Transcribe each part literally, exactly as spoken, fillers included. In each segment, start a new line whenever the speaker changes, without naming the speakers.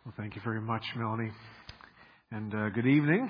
Well, thank you very much, Melanie. And uh, good evening.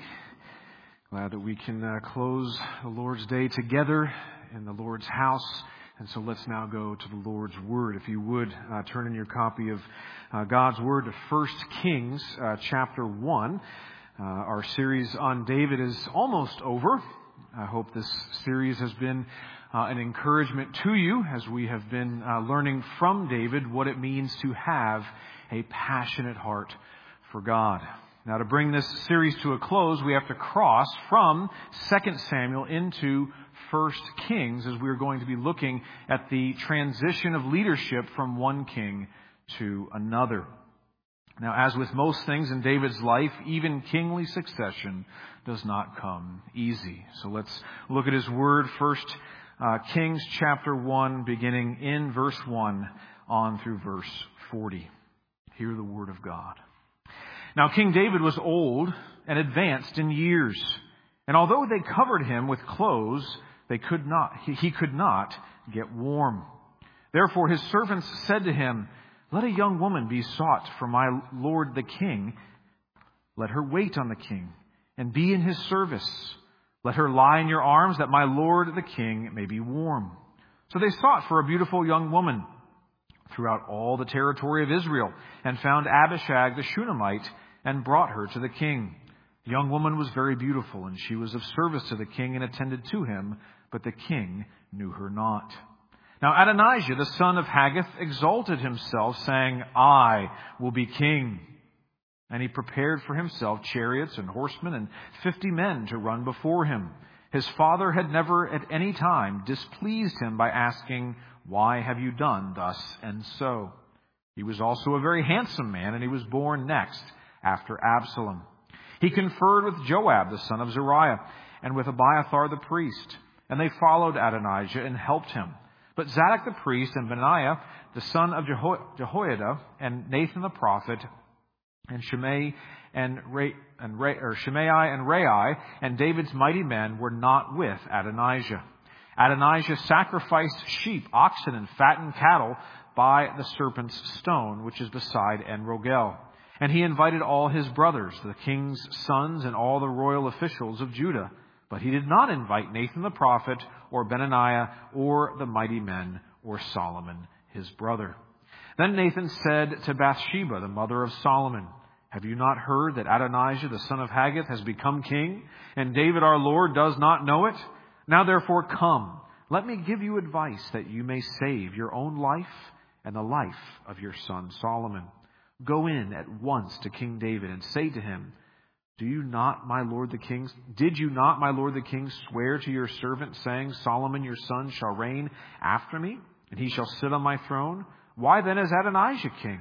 Glad that we can uh, close the Lord's Day together in the Lord's house. And so let's now go to the Lord's Word. If you would, uh, turn in your copy of uh, God's Word to First Kings uh, chapter one. Uh, our series on David is almost over. I hope this series has been uh, an encouragement to you as we have been uh, learning from David what it means to have a passionate heart for God. Now, to bring this series to a close, we have to cross from Second Samuel into First Kings, as we're going to be looking at the transition of leadership from one king to another. Now, as with most things in David's life, even kingly succession does not come easy. So let's look at his word. First uh, Kings chapter one, beginning in verse one on through verse forty. Hear the word of God. Now King David was old and advanced in years, and although they covered him with clothes, they could not, he, he could not get warm. Therefore his servants said to him, "Let a young woman be sought for my lord the king. Let her wait on the king and be in his service. Let her lie in your arms, that my lord the king may be warm." So they sought for a beautiful young woman throughout all the territory of Israel, and found Abishag the Shunammite, and brought her to the king. The young woman was very beautiful, and she was of service to the king and attended to him, but the king knew her not. Now Adonijah, the son of Haggith, exalted himself, saying, "I will be king." And he prepared for himself chariots and horsemen and fifty men to run before him. His father had never at any time displeased him by asking, "Why have you done thus and so?" He was also a very handsome man, and he was born next after Absalom. He conferred with Joab, the son of Zeruiah, and with Abiathar the priest, and they followed Adonijah and helped him. But Zadok the priest and Benaiah, the son of Jeho- Jehoiada, and Nathan the prophet, and Shimei and Ray, and Ray, or Shimei and Rai, and David's mighty men were not with Adonijah. Adonijah sacrificed sheep, oxen, and fattened cattle by the serpent's stone, which is beside En-Rogel. And he invited all his brothers, the king's sons, and all the royal officials of Judah. But he did not invite Nathan the prophet, or Benaiah, or the mighty men, or Solomon his brother. Then Nathan said to Bathsheba, the mother of Solomon, "Have you not heard that Adonijah, the son of Haggith, has become king, and David our Lord does not know it? Now therefore come, let me give you advice that you may save your own life and the life of your son Solomon. Go in at once to King David and say to him, Do you not, my lord the king, did you not, my lord the king, swear to your servant, saying, Solomon your son shall reign after me, and he shall sit on my throne? Why then is Adonijah king?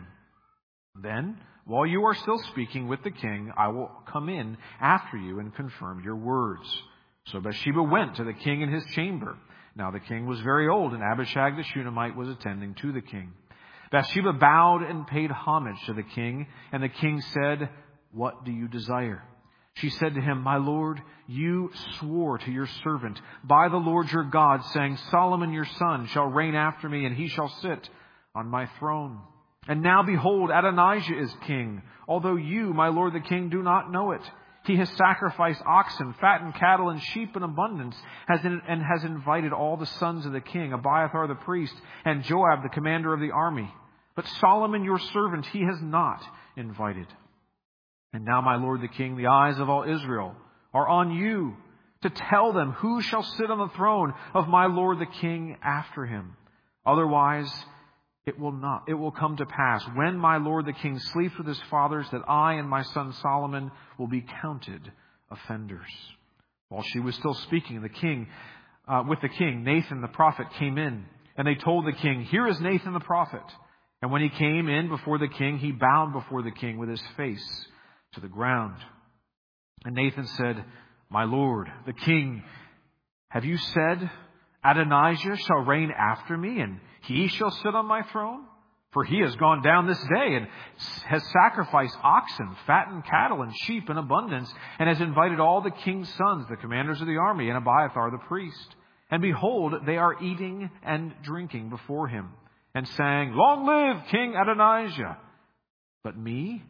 Then, while you are still speaking with the king, I will come in after you and confirm your words." So Bathsheba went to the king in his chamber. Now the king was very old, and Abishag the Shunammite was attending to the king. Bathsheba bowed and paid homage to the king, and the king said, "What do you desire?" She said to him, "My lord, you swore to your servant by the Lord your God, saying, Solomon your son shall reign after me, and he shall sit on my throne. And now behold, Adonijah is king, although you, my lord the king, do not know it. He has sacrificed oxen, fattened cattle, and sheep in abundance, has in, and has invited all the sons of the king, Abiathar the priest, and Joab the commander of the army. But Solomon your servant he has not invited. And now, my lord the king, the eyes of all Israel are on you, to tell them who shall sit on the throne of my lord the king after him. Otherwise, It will not. It will come to pass when my lord the king sleeps with his fathers that I and my son Solomon will be counted offenders." While she was still speaking, the king, uh, with the king, Nathan the prophet came in, and they told the king, "Here is Nathan the prophet." And when he came in before the king, he bowed before the king with his face to the ground. And Nathan said, "My lord, the king, have you said, Adonijah shall reign after me, and he shall sit on my throne? For he has gone down this day and has sacrificed oxen, fattened cattle, and sheep in abundance, and has invited all the king's sons, the commanders of the army, and Abiathar the priest. And behold, they are eating and drinking before him, and saying, Long live King Adonijah! But me,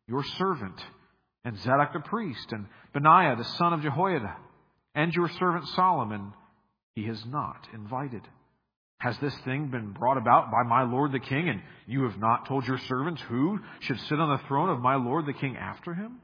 your servant, and Zadok the priest, and Benaiah the son of Jehoiada, and your servant Solomon he has not invited. Has this thing been brought about by my lord the king, and you have not told your servants who should sit on the throne of my lord the king after him?"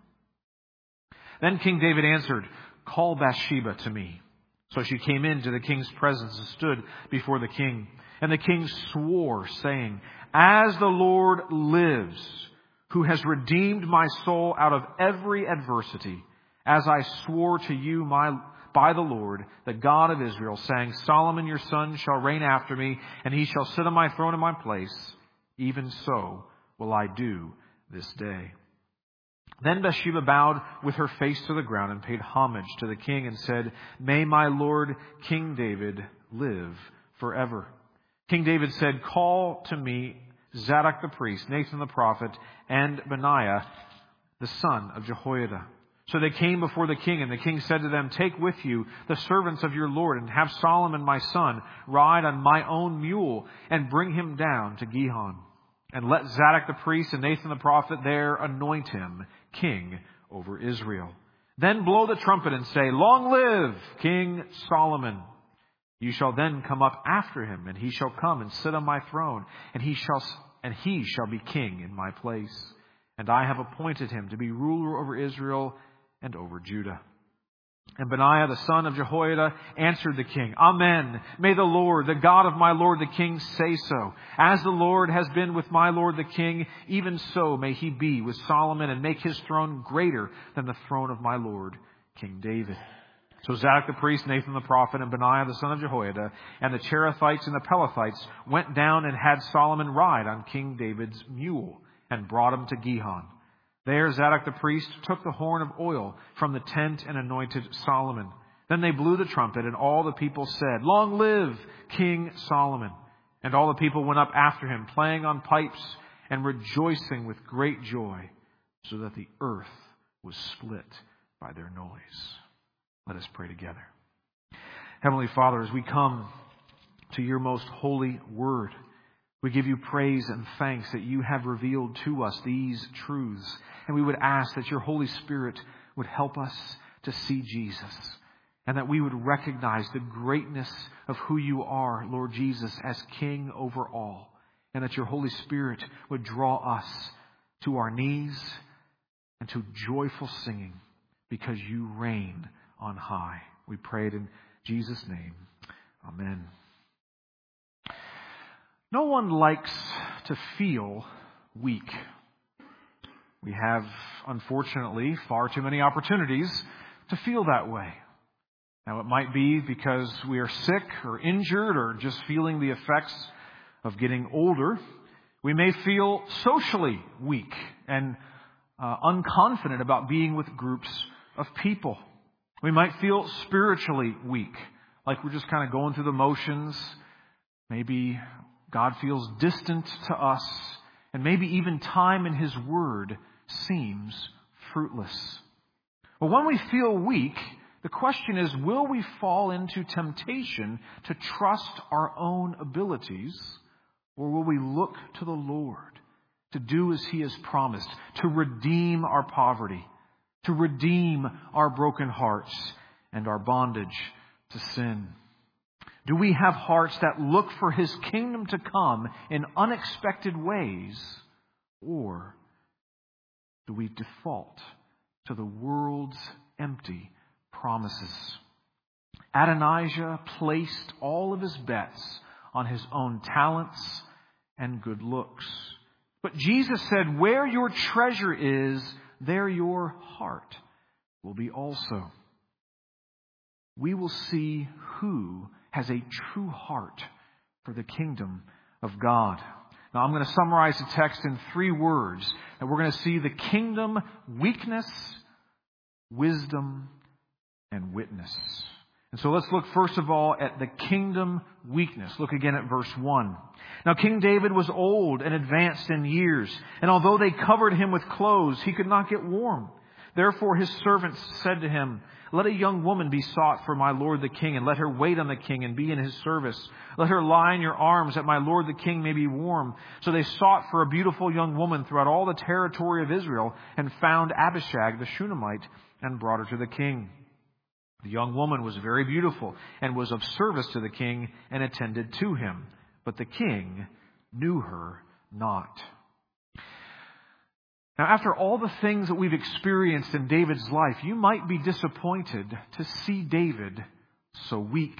Then King David answered, "Call Bathsheba to me." So she came into the king's presence and stood before the king. And the king swore, saying, "As the Lord lives, who has redeemed my soul out of every adversity, as I swore to you my, by the Lord, the God of Israel, saying, Solomon your son shall reign after me, and he shall sit on my throne in my place, even so will I do this day." Then Bathsheba bowed with her face to the ground and paid homage to the king and said, "May my lord King David live forever." King David said, "Call to me Zadok the priest, Nathan the prophet, and Benaiah the son of Jehoiada." So they came before the king, and the king said to them, "Take with you the servants of your lord, and have Solomon my son ride on my own mule, and bring him down to Gihon. And let Zadok the priest and Nathan the prophet there anoint him king over Israel. Then blow the trumpet and say, 'Long live King Solomon!' You shall then come up after him, and he shall come and sit on my throne, and he shall and he shall be king in my place. And I have appointed him to be ruler over Israel and over Judah." And Benaiah the son of Jehoiada answered the king, "Amen. May the Lord, the God of my lord the king, say so. As the Lord has been with my lord the king, even so may he be with Solomon, and make his throne greater than the throne of my lord King David." So Zadok the priest, Nathan the prophet, and Benaiah the son of Jehoiada, and the Cherethites and the Pelethites went down and had Solomon ride on King David's mule, and brought him to Gihon. There Zadok the priest took the horn of oil from the tent and anointed Solomon. Then they blew the trumpet, and all the people said, "Long live King Solomon!" And all the people went up after him, playing on pipes and rejoicing with great joy, so that the earth was split by their noise. Let us pray together. Heavenly Father, as we come to your most holy word, we give you praise and thanks that you have revealed to us these truths. And we would ask that your Holy Spirit would help us to see Jesus, and that we would recognize the greatness of who you are, Lord Jesus, as King over all. And that your Holy Spirit would draw us to our knees and to joyful singing, because you reign on high. We pray it in Jesus' name. Amen. No one likes to feel weak. We have, unfortunately, far too many opportunities to feel that way. Now, it might be because we are sick or injured or just feeling the effects of getting older. We may feel socially weak and uh, unconfident about being with groups of people. We might feel spiritually weak, like we're just kind of going through the motions. Maybe God feels distant to us, and maybe even time in His Word seems fruitless. Well, when we feel weak, the question is, will we fall into temptation to trust our own abilities, or will we look to the Lord to do as He has promised, to redeem our poverty, to redeem our broken hearts and our bondage to sin? Do we have hearts that look for His kingdom to come in unexpected ways? Or do we default to the world's empty promises? Adonijah placed all of his bets on his own talents and good looks. But Jesus said, "Where your treasure is, there your heart will be also." We will see who has a true heart for the kingdom of God. Now, I'm going to summarize the text in three words. And we're going to see the kingdom weakness, wisdom, and witness. And so let's look first of all at the kingdom weakness. Look again at verse one. Now King David was old and advanced in years, and although they covered him with clothes, he could not get warm. Therefore his servants said to him, let a young woman be sought for my lord the king, and let her wait on the king and be in his service. Let her lie in your arms, that my lord the king may be warm. So they sought for a beautiful young woman throughout all the territory of Israel, and found Abishag the Shunammite, and brought her to the king. The young woman was very beautiful, and was of service to the king, and attended to him. But the king knew her not. Now, after all the things that we've experienced in David's life, you might be disappointed to see David so weak.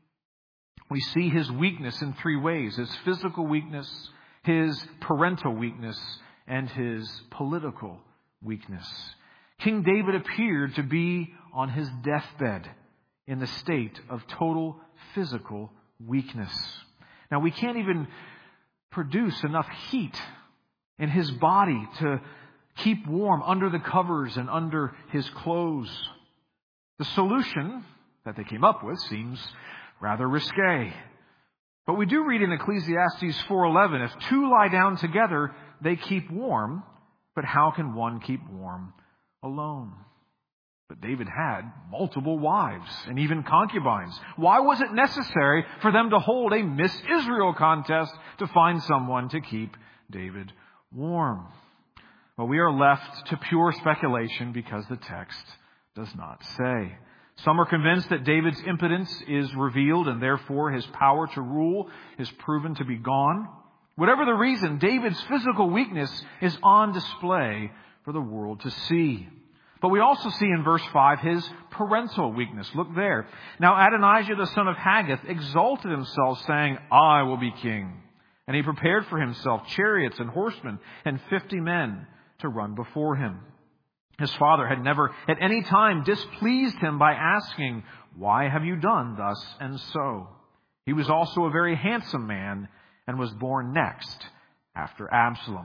We see his weakness in three ways: his physical weakness, his parental weakness, and his political weakness. King David appeared to be on his deathbed in the state of total physical weakness. Now, we can't even produce enough heat in his body to keep warm under the covers and under his clothes. The solution that they came up with seems rather risque. But we do read in Ecclesiastes four eleven, if two lie down together, they keep warm, but how can one keep warm alone? But David had multiple wives and even concubines. Why was it necessary for them to hold a Miss Israel contest to find someone to keep David warm? Well, we are left to pure speculation because the text does not say. Some are convinced that David's impotence is revealed and therefore his power to rule is proven to be gone. Whatever the reason, David's physical weakness is on display for the world to see. But we also see in verse five his parental weakness. Look there. Now Adonijah the son of Haggith exalted himself, saying, I will be king. And he prepared for himself chariots and horsemen and fifty men to run before him. His father had never at any time displeased him by asking, why have you done thus and so? He was also a very handsome man and was born next after Absalom.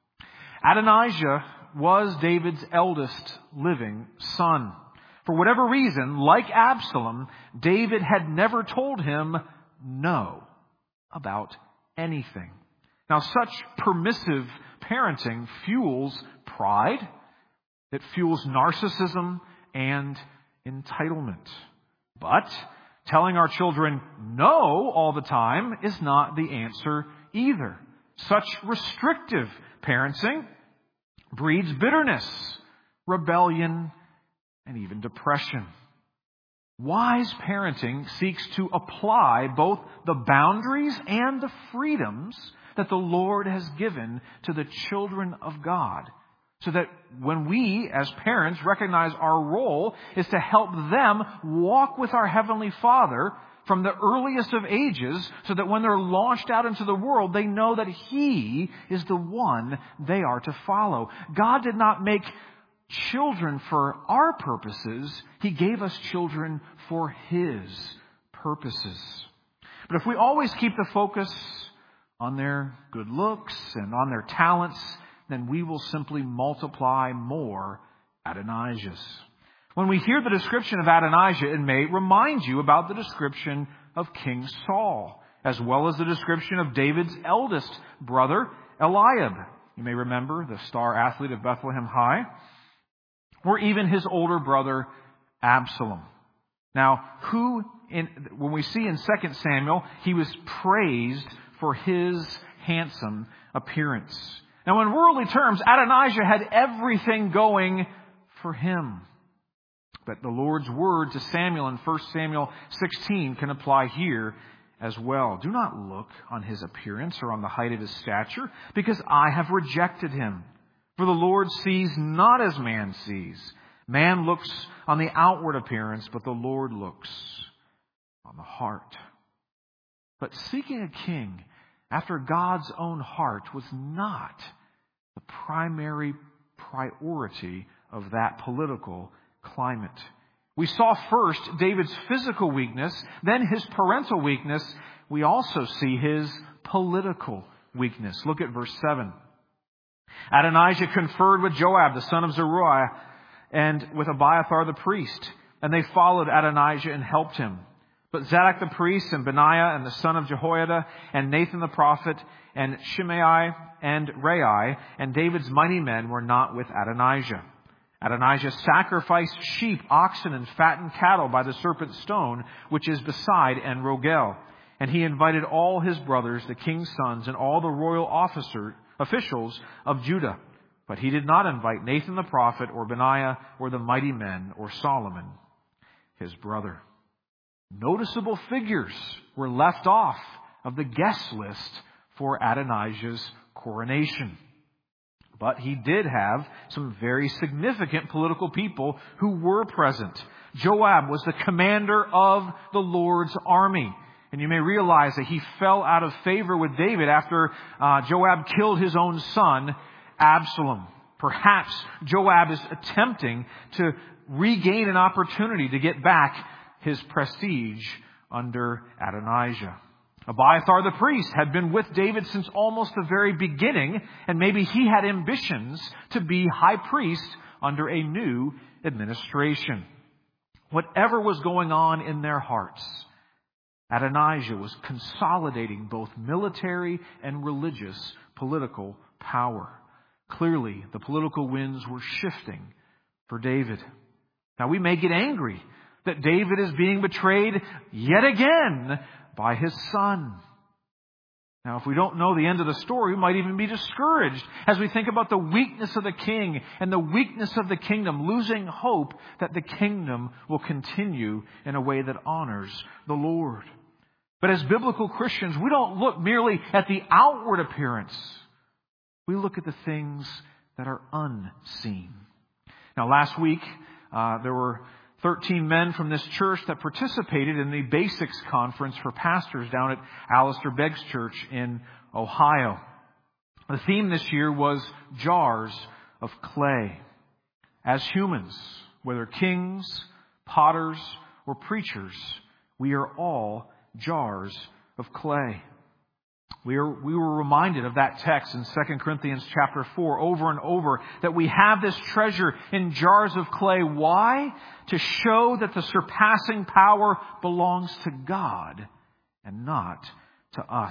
Adonijah was David's eldest living son. For whatever reason, like Absalom, David had never told him no about anything. Now, such permissive parenting fuels pride, it fuels narcissism and entitlement. But telling our children no all the time is not the answer either. Such restrictive parenting breeds bitterness, rebellion, and even depression. Wise parenting seeks to apply both the boundaries and the freedoms that the Lord has given to the children of God, so that when we as parents recognize our role is to help them walk with our Heavenly Father from the earliest of ages, so that when they're launched out into the world, they know that He is the one they are to follow. God did not make children for our purposes. He gave us children for His purposes. But if we always keep the focus on their good looks and on their talents, then we will simply multiply more Adonijahs. When we hear the description of Adonijah, it may remind you about the description of King Saul, as well as the description of David's eldest brother, Eliab. You may remember the star athlete of Bethlehem High, or even his older brother, Absalom. Now, who, in, when we see in Second Samuel, he was praised for his handsome appearance. Now, in worldly terms, Adonijah had everything going for him. But the Lord's word to Samuel in First Samuel sixteen can apply here as well. Do not look on his appearance or on the height of his stature, because I have rejected him. For the Lord sees not as man sees. Man looks on the outward appearance, but the Lord looks on the heart. But seeking a king after God's own heart was not the primary priority of that political climate. We saw first David's physical weakness, then his parental weakness. We also see his political weakness. Look at verse seven. Adonijah conferred with Joab, the son of Zeruiah, and with Abiathar the priest, and they followed Adonijah and helped him. But Zadok the priest and Benaiah and the son of Jehoiada and Nathan the prophet and Shimei and Rei and David's mighty men were not with Adonijah. Adonijah sacrificed sheep, oxen, and fattened cattle by the serpent stone, which is beside En Rogel. And he invited all his brothers, the king's sons, and all the royal officer, officials of Judah. But he did not invite Nathan the prophet, or Benaiah, or the mighty men, or Solomon, his brother. Noticeable figures were left off of the guest list for Adonijah's coronation. But he did have some very significant political people who were present. Joab was the commander of the Lord's army. And you may realize that he fell out of favor with David after uh, Joab killed his own son, Absalom. Perhaps Joab is attempting to regain an opportunity to get back his prestige under Adonijah. Abiathar the priest had been with David since almost the very beginning, and maybe he had ambitions to be high priest under a new administration. Whatever was going on in their hearts, Adonijah was consolidating both military and religious political power. Clearly, the political winds were shifting for David. Now, we may get angry that David is being betrayed yet again by his son. Now, if we don't know the end of the story, we might even be discouraged as we think about the weakness of the king and the weakness of the kingdom, losing hope that the kingdom will continue in a way that honors the Lord. But as biblical Christians, we don't look merely at the outward appearance. We look at the things that are unseen. Now, last week, uh, there were thirteen men from this church that participated in the Basics Conference for pastors down at Alistair Begg's church in Ohio. The theme this year was jars of clay. As humans, whether kings, potters, or preachers, we are all jars of clay. We are, we were reminded of that text in Second Corinthians chapter four over and over, that we have this treasure in jars of clay. Why? To show that the surpassing power belongs to God and not to us.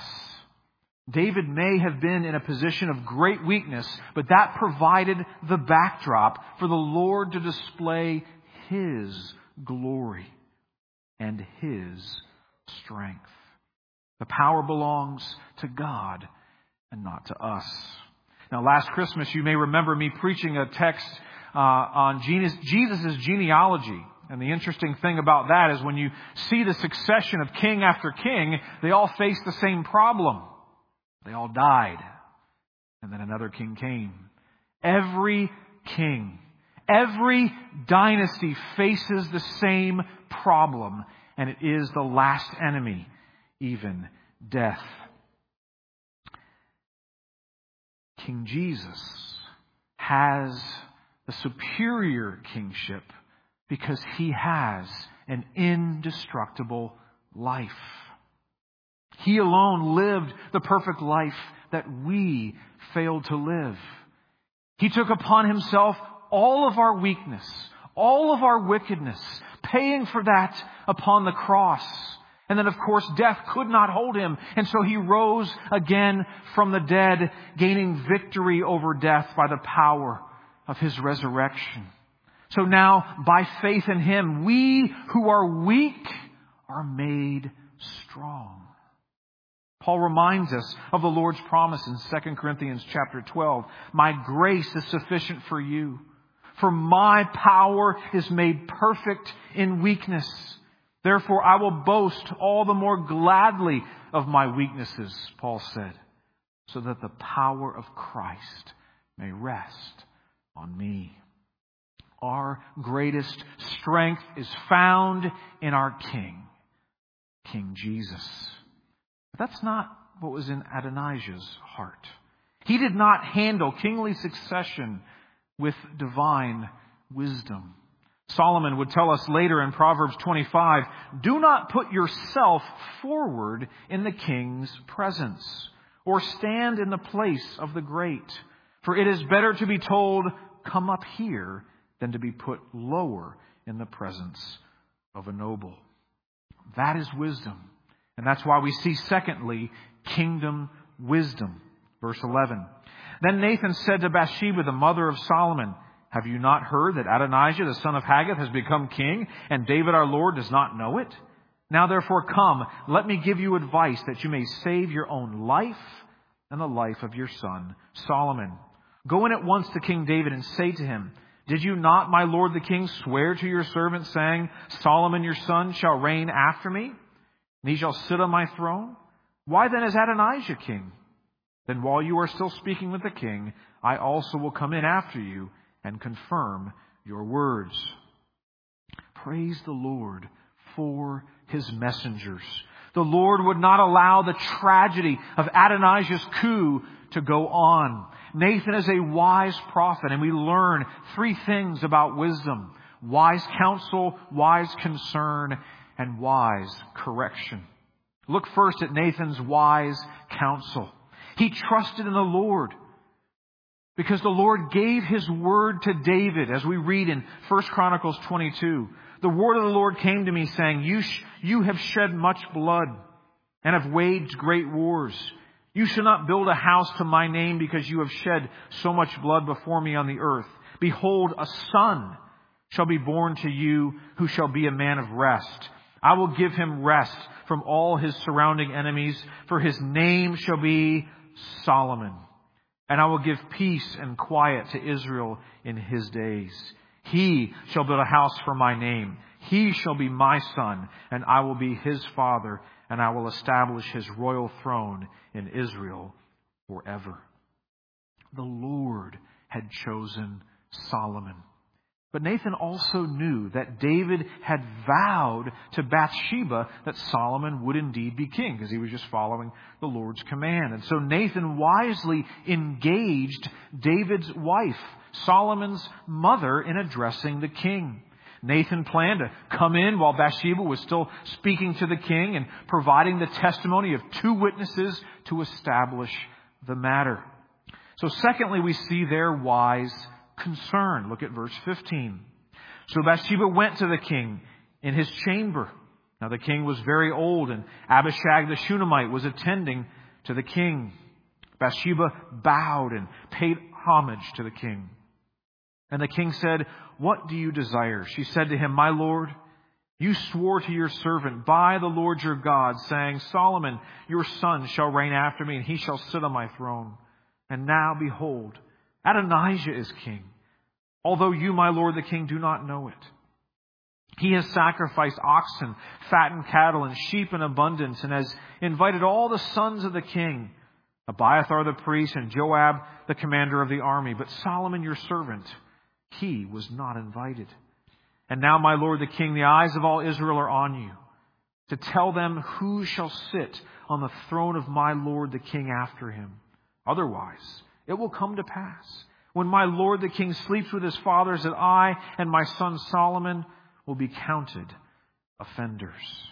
David may have been in a position of great weakness, but that provided the backdrop for the Lord to display His glory and His strength. The power belongs to God and not to us. Now, last Christmas, you may remember me preaching a text uh, on Jesus' genealogy. And the interesting thing about that is when you see the succession of king after king, they all face the same problem. They all died. And then another king came. Every king, every dynasty faces the same problem. And it is the last enemy, even death. King Jesus has the superior kingship because He has an indestructible life. He alone lived the perfect life that we failed to live. He took upon Himself all of our weakness, all of our wickedness, paying for that upon the cross. And then, of course, death could not hold Him. And so He rose again from the dead, gaining victory over death by the power of His resurrection. So now, by faith in Him, we who are weak are made strong. Paul reminds us of the Lord's promise in Second Corinthians chapter twelve. My grace is sufficient for you, for my power is made perfect in weakness. Therefore, I will boast all the more gladly of my weaknesses, Paul said, so that the power of Christ may rest on me. Our greatest strength is found in our King, King Jesus. But that's not what was in Adonijah's heart. He did not handle kingly succession with divine wisdom. Solomon would tell us later in Proverbs twenty-five, do not put yourself forward in the king's presence, or stand in the place of the great. For it is better to be told, come up here, than to be put lower in the presence of a noble. That is wisdom. And that's why we see, secondly, kingdom wisdom. Verse eleven. Then Nathan said to Bathsheba, the mother of Solomon,
Have you not heard that Adonijah, the son of Haggith, has become king, and David our Lord does not know it? Now therefore come, let me give you advice that you may save your own life and the life of your son Solomon. Go in at once to King David and say to him, Did you not, my lord the king, swear to your servant, saying, Solomon your son shall reign after me, and he shall sit on my throne? Why then is Adonijah king? Then while you are still speaking with the king, I also will come in after you and confirm your words. Praise the Lord for his messengers. The Lord would not allow the tragedy of Adonijah's coup to go on. Nathan is a wise prophet, and we learn three things about wisdom: wise counsel, wise concern, and wise correction. Look first at Nathan's wise counsel. He trusted in the Lord because the Lord gave his word to David, as we read in First Chronicles twenty-two. The word of the Lord came to me saying, you, sh- you have shed much blood and have waged great wars. You shall not build a house to my name because you have shed so much blood before me on the earth. Behold, a son shall be born to you who shall be a man of rest. I will give him rest from all his surrounding enemies, for his name shall be Solomon. And I will give peace and quiet to Israel in his days. He shall build a house for my name. He shall be my son, and I will be his father, and I will establish his royal throne in Israel forever. The Lord had chosen Solomon. But Nathan also knew that David had vowed to Bathsheba that Solomon would indeed be king, because he was just following the Lord's command. And so Nathan wisely engaged David's wife, Solomon's mother, in addressing the king. Nathan planned to come in while Bathsheba was still speaking to the king and providing the testimony of two witnesses to establish the matter. So secondly, we see their wise concern. Look at verse fifteen. So Bathsheba went to the king in his chamber. Now the king was very old, and Abishag the Shunammite was attending to the king. Bathsheba bowed and paid homage to the king. And the king said, What do you desire? She said to him, My lord, you swore to your servant by the Lord your God, saying, Solomon your son shall reign after me, and he shall sit on my throne. And now behold, Adonijah is king, although you, my lord the king, do not know it. He has sacrificed oxen, fattened cattle, and sheep in abundance, and has invited all the sons of the king, Abiathar the priest and Joab the commander of the army. But Solomon your servant, he was not invited. And now, my lord the king, the eyes of all Israel are on you, to tell them who shall sit on the throne of my lord the king after him. Otherwise, it will come to pass, when my lord the king sleeps with his fathers, that I and my son Solomon will be counted offenders.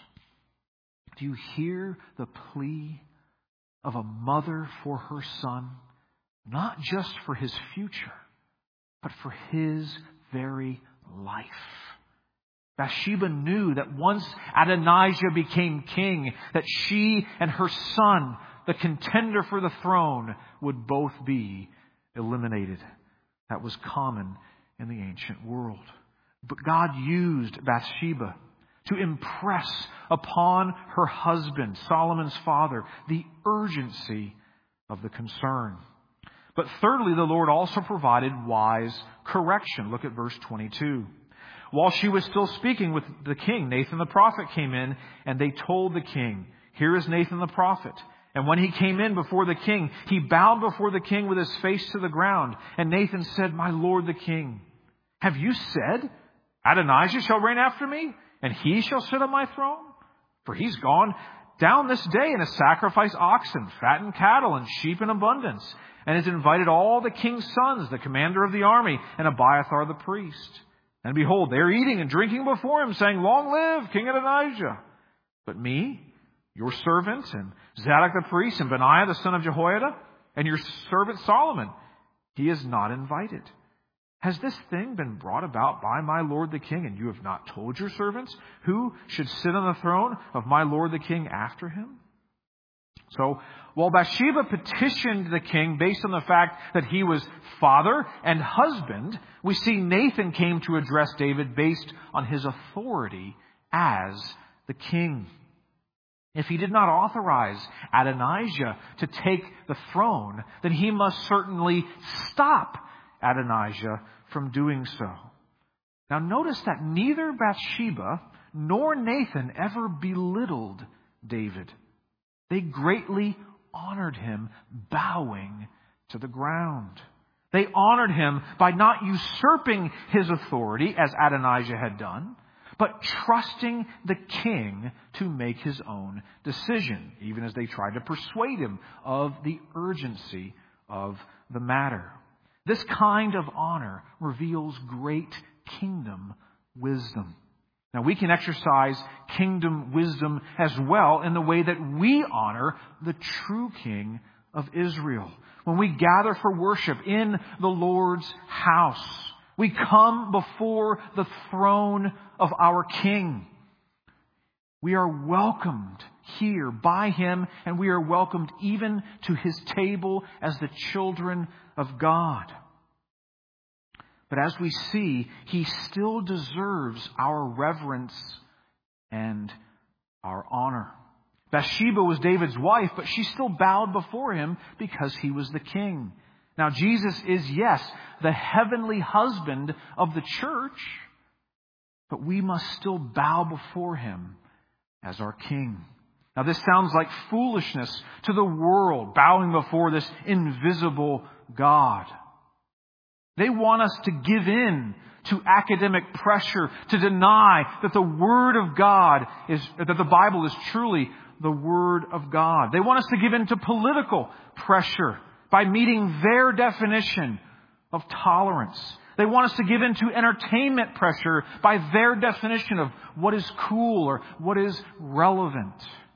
Do you hear the plea of a mother for her son? Not just for his future, but for his very life. Bathsheba knew that once Adonijah became king, that she and her son, the contender for the throne, would both be eliminated. That was common in the ancient world. But God used Bathsheba to impress upon her husband, Solomon's father, the urgency of the concern. But thirdly, the Lord also provided wise correction. Look at verse twenty-two. While she was still speaking with the king, Nathan the prophet came in, and they told the king, Here is Nathan the prophet. And when he came in before the king, he bowed before the king with his face to the ground. And Nathan said, My lord the king, have you said, Adonijah shall reign after me, and he shall sit on my throne? For he's gone down this day and has sacrificed oxen, fattened cattle, and sheep in abundance, and has invited all the king's sons, the commander of the army, and Abiathar the priest. And behold, they are eating and drinking before him, saying, Long live King Adonijah. But me, your servant, and Zadok the priest, and Benaiah the son of Jehoiada, and your servant Solomon, he is not invited. Has this thing been brought about by my lord the king, and you have not told your servants who should sit on the throne of my lord the king after him? So, while Bathsheba petitioned the king based on the fact that he was father and husband, we see Nathan came to address David based on his authority as the king. If he did not authorize Adonijah to take the throne, then he must certainly stop Adonijah from doing so. Now notice that neither Bathsheba nor Nathan ever belittled David. They greatly honored him, bowing to the ground. They honored him by not usurping his authority as Adonijah had done, but trusting the king to make his own decision, even as they tried to persuade him of the urgency of the matter. This kind of honor reveals great kingdom wisdom. Now, we can exercise kingdom wisdom as well in the way that we honor the true King of Israel. When we gather for worship in the Lord's house, we come before the throne of our King. We are welcomed here by Him, and we are welcomed even to His table as the children of God. But as we see, He still deserves our reverence and our honor. Bathsheba was David's wife, but she still bowed before him because he was the king. Now, Jesus is, yes, the heavenly husband of the church, but we must still bow before him as our king. Now, this sounds like foolishness to the world, bowing before this invisible God. They want us to give in to academic pressure, to deny that the Word of God is, that the Bible is truly the Word of God. They want us to give in to political pressure by meeting their definition of tolerance. They want us to give in to entertainment pressure by their definition of what is cool or what is relevant.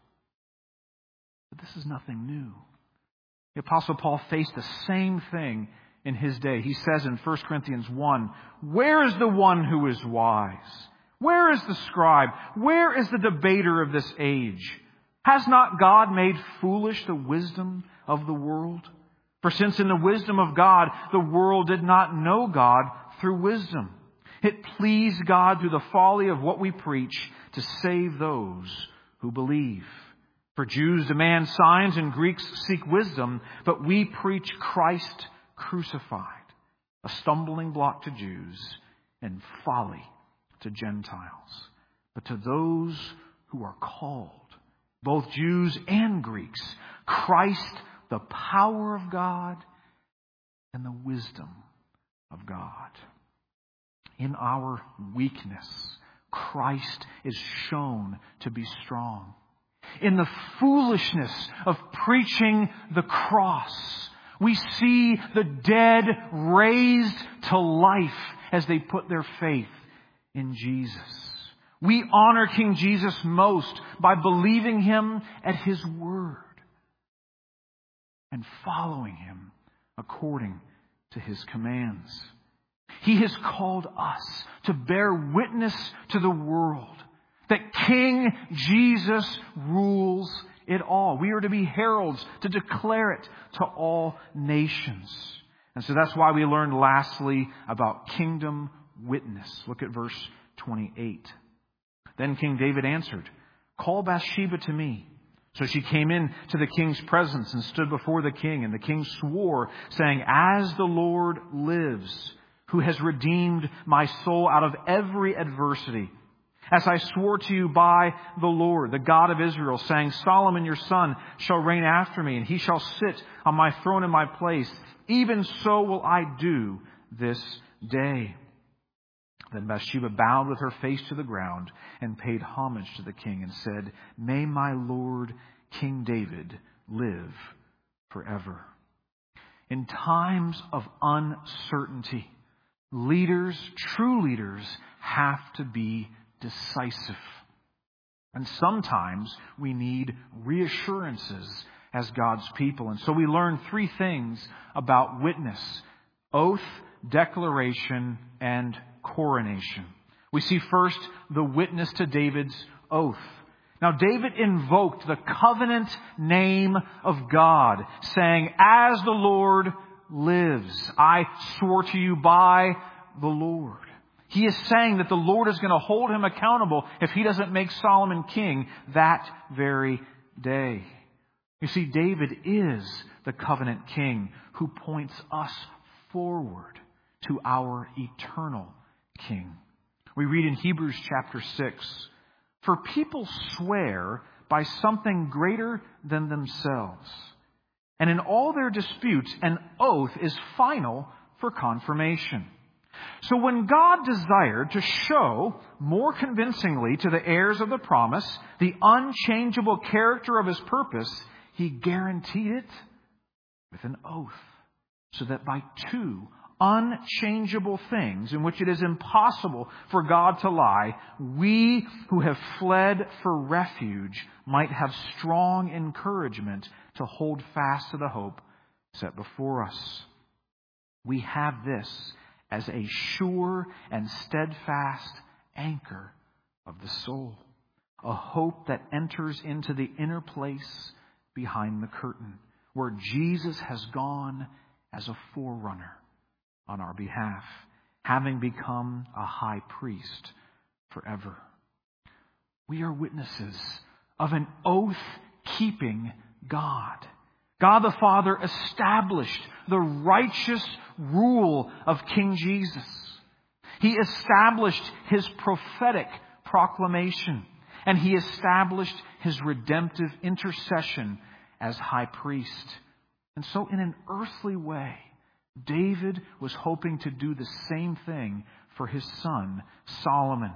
But this is nothing new. The Apostle Paul faced the same thing in his day. He says in First Corinthians one, "Where is the one who is wise? Where is the scribe? Where is the debater of this age? Has not God made foolish the wisdom of the world? For since in the wisdom of God, the world did not know God through wisdom, it pleased God through the folly of what we preach to save those who believe. For Jews demand signs and Greeks seek wisdom, but we preach Christ crucified, a stumbling block to Jews and folly to Gentiles. But to those who are called, both Jews and Greeks, Christ, the power of God and the wisdom of God." In our weakness, Christ is shown to be strong. In the foolishness of preaching the cross, we see the dead raised to life as they put their faith in Jesus. We honor King Jesus most by believing Him at His word and following Him according to His commands. He has called us to bear witness to the world that King Jesus rules it all. We are to be heralds to declare it to all nations. And so that's why we learned lastly about kingdom witness. Look at verse twenty-eight. Then King David answered, "Call Bathsheba to me." So she came in to the king's presence and stood before the king. And the king swore, saying, "As the Lord lives, who has redeemed my soul out of every adversity, as I swore to you by the Lord, the God of Israel, saying, Solomon your son shall reign after me, and he shall sit on my throne in my place. Even so will I do this day." Then Bathsheba bowed with her face to the ground and paid homage to the king and said, "May my Lord King David live forever." In times of uncertainty, leaders, true leaders, have to be decisive. And sometimes we need reassurances as God's people. And so we learn three things about witness: oath, declaration, and coronation. We see first the witness to David's oath. Now David invoked the covenant name of God, saying, "As the Lord lives, I swore to you by the Lord." He is saying that the Lord is going to hold him accountable if he doesn't make Solomon king that very day. You see, David is the covenant king who points us forward to our eternal king. We read in Hebrews chapter six, "For people swear by something greater than themselves, and in all their disputes an oath is final for confirmation." So when God desired to show more convincingly to the heirs of the promise the unchangeable character of his purpose, he guaranteed it with an oath, so that by two unchangeable things in which it is impossible for God to lie, we who have fled for refuge might have strong encouragement to hold fast to the hope set before us. We have this as a sure and steadfast anchor of the soul, a hope that enters into the inner place behind the curtain, where Jesus has gone as a forerunner on our behalf, having become a high priest forever. We are witnesses of an oath-keeping God. God the Father established the righteous rule of King Jesus. He established his prophetic proclamation, and he established his redemptive intercession as high priest. And so in an earthly way, David was hoping to do the same thing for his son Solomon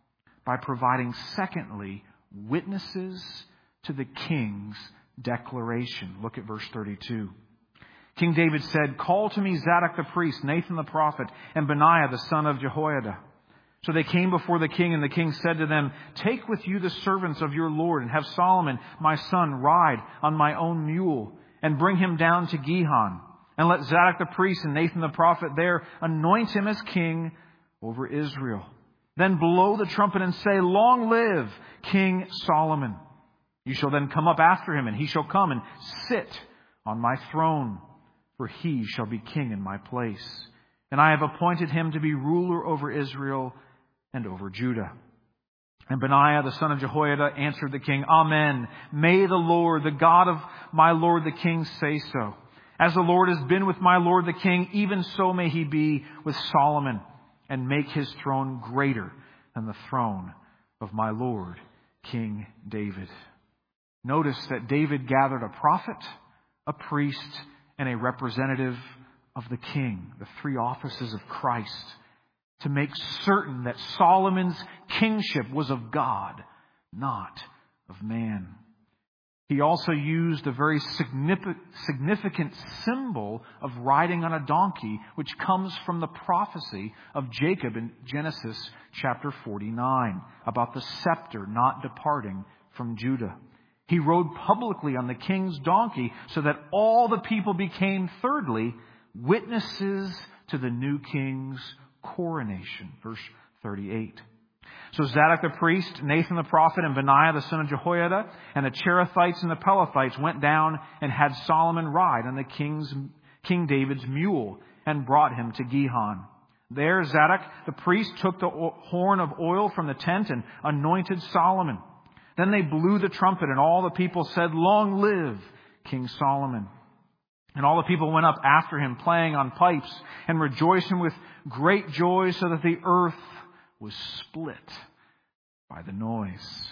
by providing, secondly, witnesses to the king's declaration. Look at verse thirty-two. King David said, "Call to me Zadok the priest, Nathan the prophet, and Benaiah the son of Jehoiada." So they came before the king, and the king said to them, "Take with you the servants of your Lord, and have Solomon my son ride on my own mule, and bring him down to Gihon. And let Zadok the priest and Nathan the prophet there anoint him as king over Israel. Then blow the trumpet and say, 'Long live King Solomon.' You shall then come up after him, and he shall come and sit on my throne, for he shall be king in my place. And I have appointed him to be ruler over Israel and over Judah." And Benaiah the son of Jehoiada answered the king, "Amen. May the Lord, the God of my lord the king, say so. As the Lord has been with my lord the king, even so may he be with Solomon, and make his throne greater than the throne of my lord King David." Notice that David gathered a prophet, a priest, and a representative of the king, the three offices of Christ, to make certain that Solomon's kingship was of God, not of man. He also used a very significant symbol of riding on a donkey, which comes from the prophecy of Jacob in Genesis chapter forty-nine, about the scepter not departing from Judah. He rode publicly on the king's donkey so that all the people became, thirdly, witnesses to the new king's coronation. Verse thirty-eight. So Zadok the priest, Nathan the prophet, and Benaiah the son of Jehoiada, and the Cherethites and the Pelethites went down and had Solomon ride on the king's, King David's mule, and brought him to Gihon. There Zadok the priest took the horn of oil from the tent and anointed Solomon. Then they blew the trumpet, and all the people said, "Long live King Solomon." And all the people went up after him, playing on pipes and rejoicing with great joy, so that the earth was split by the noise.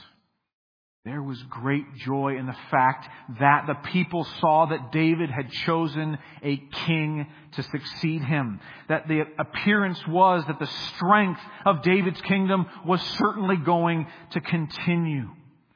There was great joy in the fact that the people saw that David had chosen a king to succeed him. That the appearance was that the strength of David's kingdom was certainly going to continue.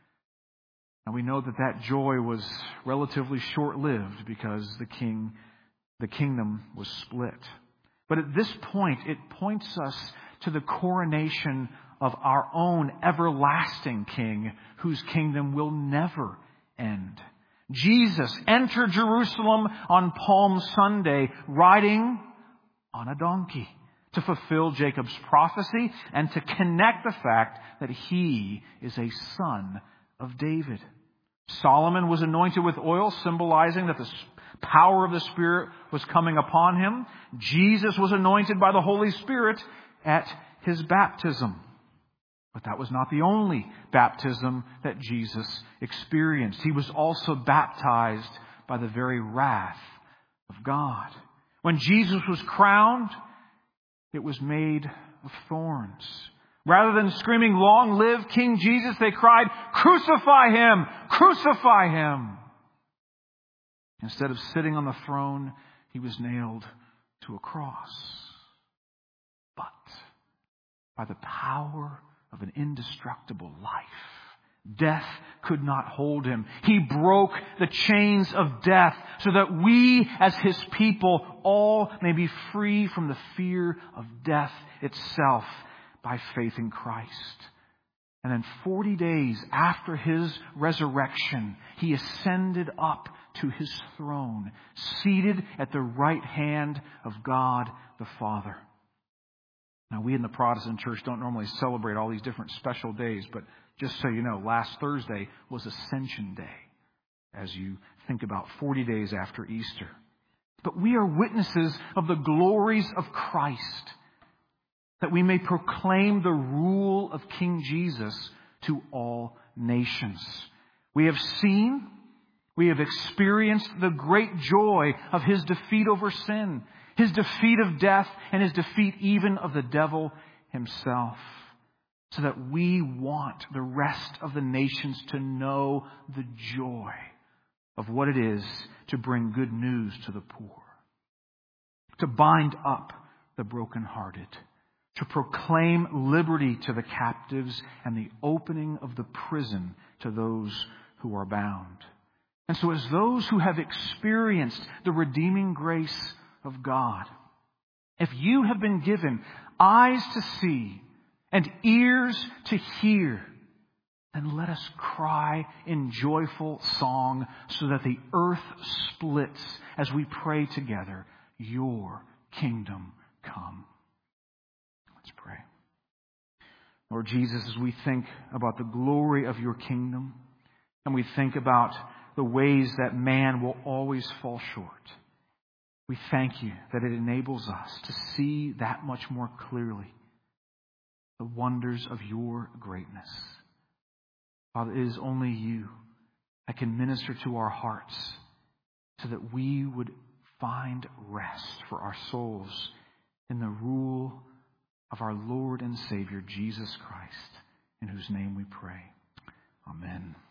And we know that that joy was relatively short-lived because the king, the kingdom was split. But at this point, it points us to the coronation of our own everlasting King, whose kingdom will never end. Jesus entered Jerusalem on Palm Sunday, riding on a donkey, to fulfill Jacob's prophecy and to connect the fact that he is a son of David. Solomon was anointed with oil, symbolizing that the power of the Spirit was coming upon him. Jesus was anointed by the Holy Spirit at his baptism. But that was not the only baptism that Jesus experienced. He was also baptized by the very wrath of God. When Jesus was crowned, it was made of thorns. Rather than screaming, "Long live King Jesus," they cried, "Crucify him! Crucify him!" Instead of sitting on the throne, he was nailed to a cross. But by the power of an indestructible life, death could not hold him. He broke the chains of death so that we, as his people, all may be free from the fear of death itself by faith in Christ. And then forty days after his resurrection, he ascended up to his throne, seated at the right hand of God the Father. Now, we in the Protestant church don't normally celebrate all these different special days, but just so you know, last Thursday was Ascension Day, as you think about forty days after Easter. But we are witnesses of the glories of Christ, that we may proclaim the rule of King Jesus to all nations. We have seen, we have experienced the great joy of his defeat over sin, his defeat of death, and his defeat even of the devil himself, so that we want the rest of the nations to know the joy of what it is to bring good news to the poor, to bind up the brokenhearted, to proclaim liberty to the captives and the opening of the prison to those who are bound. And so as those who have experienced the redeeming grace of God, if you have been given eyes to see and ears to hear, then let us cry in joyful song so that the earth splits as we pray together, "Your kingdom come." Let's pray. Lord Jesus, as we think about the glory of your kingdom, and we think about the ways that man will always fall short, we thank you that it enables us to see that much more clearly the wonders of your greatness. Father, it is only you that can minister to our hearts so that we would find rest for our souls in the rule of our Lord and Savior, Jesus Christ, in whose name we pray. Amen.